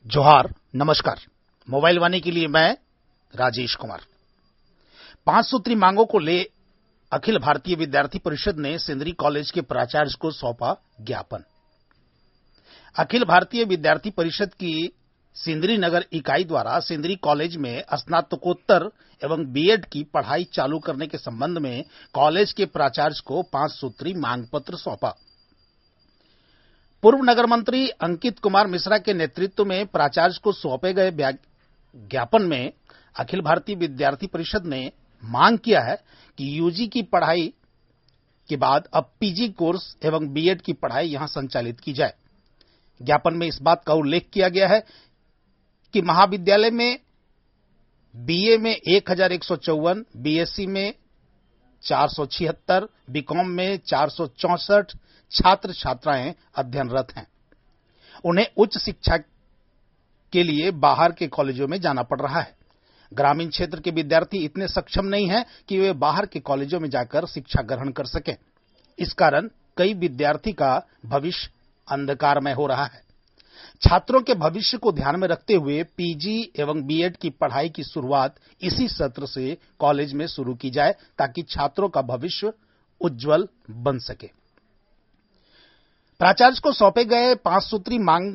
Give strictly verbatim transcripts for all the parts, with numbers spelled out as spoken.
जोहार, नमस्कार। मोबाइल वाणी के लिए मैं राजेश कुमार। पांच सूत्री मांगों को ले अखिल भारतीय विद्यार्थी परिषद ने सिंदरी कॉलेज के प्राचार्य को सौंपा ज्ञापन। अखिल भारतीय विद्यार्थी परिषद की सिंदरी नगर इकाई द्वारा सिंदरी कॉलेज में स्नातकोत्तर एवं बीएड की पढ़ाई चालू करने के संबंध में कॉलेज के प्राचार्य को पांच सूत्री मांग पत्र सौंपा। पूर्व नगर मंत्री अंकित कुमार मिश्रा के नेतृत्व में प्राचार्य को सौंपे गए ज्ञापन में अखिल भारतीय विद्यार्थी परिषद ने मांग किया है कि यूजी की पढ़ाई के बाद अब पीजी कोर्स एवं बीएड की पढ़ाई यहां संचालित की जाए। ज्ञापन में इस बात का उल्लेख किया गया है कि महाविद्यालय में बीए में एक हजार एक सौ चौवन, बीएससी में चार सौ छिहत्तर, बीकॉम में चार सौ चौसठ छात्र छात्राएं अध्ययनरत हैं। उन्हें उच्च शिक्षा के लिए बाहर के कॉलेजों में जाना पड़ रहा है। ग्रामीण क्षेत्र के विद्यार्थी इतने सक्षम नहीं हैं कि वे बाहर के कॉलेजों में जाकर शिक्षा ग्रहण कर सकें। इस कारण कई विद्यार्थी का भविष्य अंधकारमय हो रहा है। छात्रों के भविष्य को ध्यान में रखते हुए पीजी एवं बीएड की पढ़ाई की शुरुआत इसी सत्र से कॉलेज में शुरू की जाए ताकि छात्रों का भविष्य उज्जवल बन सके। प्राचार्य को सौंपे गए पांच सूत्री मांग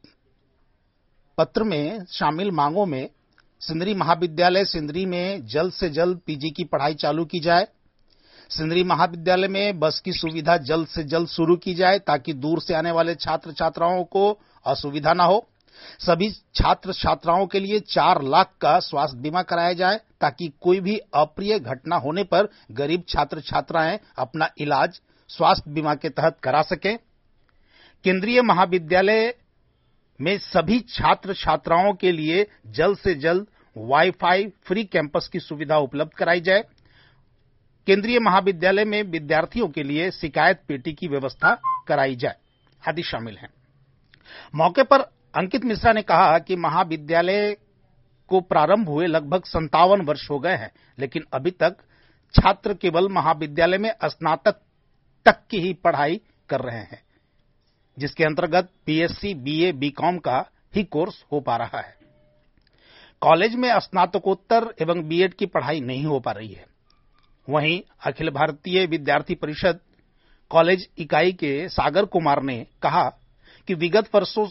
पत्र में शामिल मांगों में सिंदरी महाविद्यालय सिंदरी में जल्द से जल्द पीजी की पढ़ाई चालू की जाए। सिंदरी महाविद्यालय में बस की सुविधा जल्द से जल्द शुरू की जाए ताकि दूर से आने वाले छात्र छात्राओं को असुविधा न हो। सभी छात्र छात्राओं के लिए चार लाख का स्वास्थ्य बीमा कराया जाए ताकि कोई भी अप्रिय घटना होने पर गरीब छात्र छात्राएं अपना इलाज स्वास्थ्य बीमा के तहत करा सकें। केंद्रीय महाविद्यालय में सभी छात्र छात्राओं के लिए जल्द से जल्द वाईफाई फ्री कैंपस की सुविधा उपलब्ध कराई जाए। केंद्रीय महाविद्यालय में विद्यार्थियों के लिए शिकायत पेटी की व्यवस्था कराई जाए आदि शामिल हैं। मौके पर अंकित मिश्रा ने कहा कि महाविद्यालय को प्रारंभ हुए लगभग संतावन वर्ष हो गए हैं, लेकिन अभी तक छात्र केवल महाविद्यालय में स्नातक तक की ही पढ़ाई कर रहे हैं, जिसके अंतर्गत बीएससी, बीए, बीकॉम का ही कोर्स हो पा रहा है। कॉलेज में स्नातकोत्तर एवं बीएड की पढ़ाई नहीं हो पा रही है। वहीं अखिल भारतीय विद्यार्थी परिषद कॉलेज इकाई के सागर कुमार ने कहा कि विगत वर्षों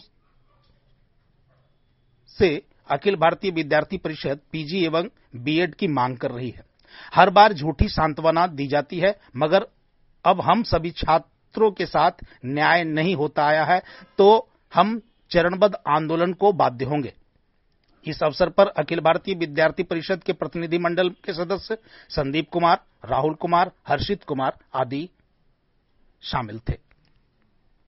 से अखिल भारतीय विद्यार्थी परिषद पीजी एवं बीएड की मांग कर रही है। हर बार झूठी सांत्वना दी जाती है, मगर अब हम सभी छात्रों के साथ न्याय नहीं होता आया है तो हम चरणबद्ध आंदोलन को बाध्य होंगे। इस अवसर पर अखिल भारतीय विद्यार्थी परिषद के प्रतिनिधि मंडल के सदस्य संदीप कुमार, राहुल कुमार, हर्षित कुमार आदि शामिल थे।